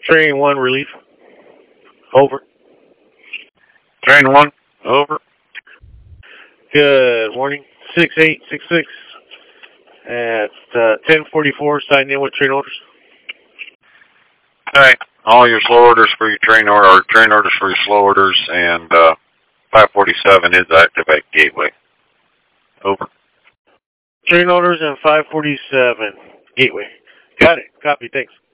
Train 1, relief. Over. Train 1, over. Good morning. 6866 at 1044, signed in with train orders. Okay. All your slow orders for your train order, or train orders for your slow orders, and 547 is activate gateway. Over. Train orders and 547, gateway. Got it. Copy. Thanks.